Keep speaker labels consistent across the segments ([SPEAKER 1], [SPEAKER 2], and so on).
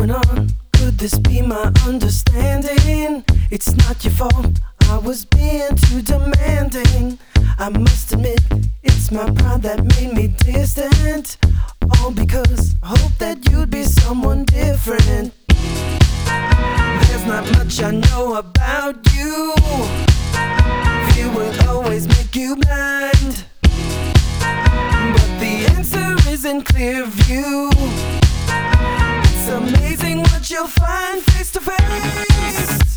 [SPEAKER 1] going on? Could this be my understanding? It's not your fault, I was being too demanding. I must admit, it's my pride that made me distant. All because I hope that you'd be someone different. There's not much I know about you. Fear will always make you blind, but the answer is in clear view. It's amazing what you'll find face to face.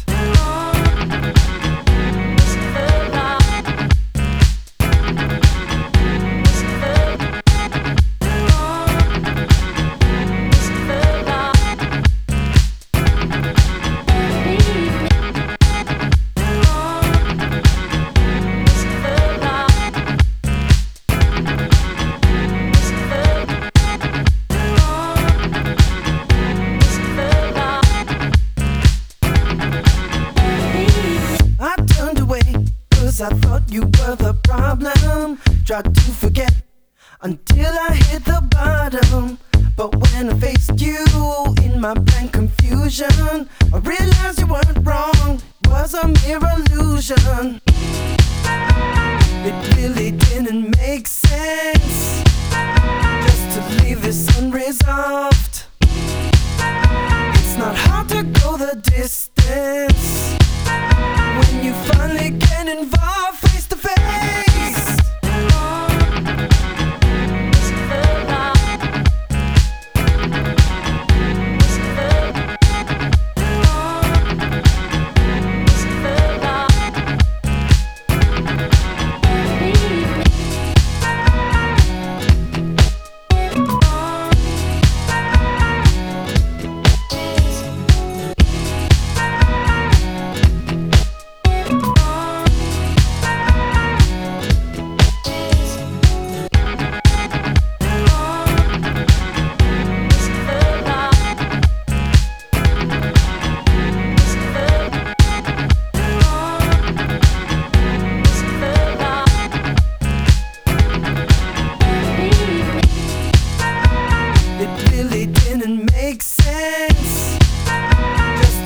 [SPEAKER 1] I thought you were the problem. Tried to forget until I hit the bottom. But when I faced you in my blank confusion, I realized you weren't wrong, it was a mere illusion. It really didn't make sense just to leave this unresolved. It's not hard to go the distance when you finally get involved face to face.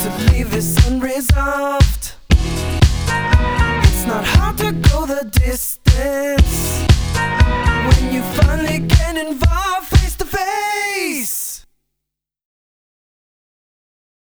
[SPEAKER 1] Unresolved. It's not hard to go the distance